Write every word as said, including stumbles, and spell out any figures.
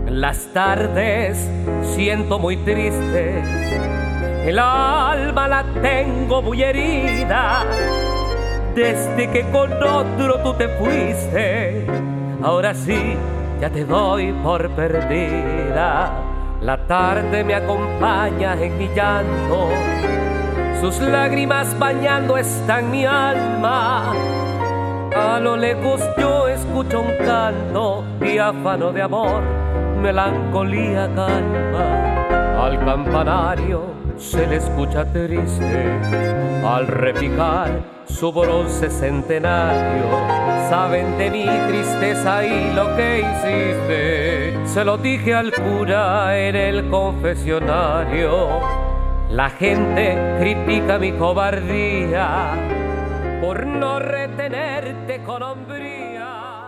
Las tardes siento muy triste, el alma la tengo muy herida. Desde que con otro tú te fuiste, ahora sí ya te doy por perdida. La tarde me acompaña en mi llanto, sus lágrimas bañando están mi alma. A lo lejos yo escucho un canto diáfano de amor, melancolía calma. Al campanario se le escucha triste, al repicar su bronce centenario. Saben de mi tristeza y lo que hiciste, se lo dije al cura en el confesionario. La gente critica mi cobardía por no retenerte con hombría.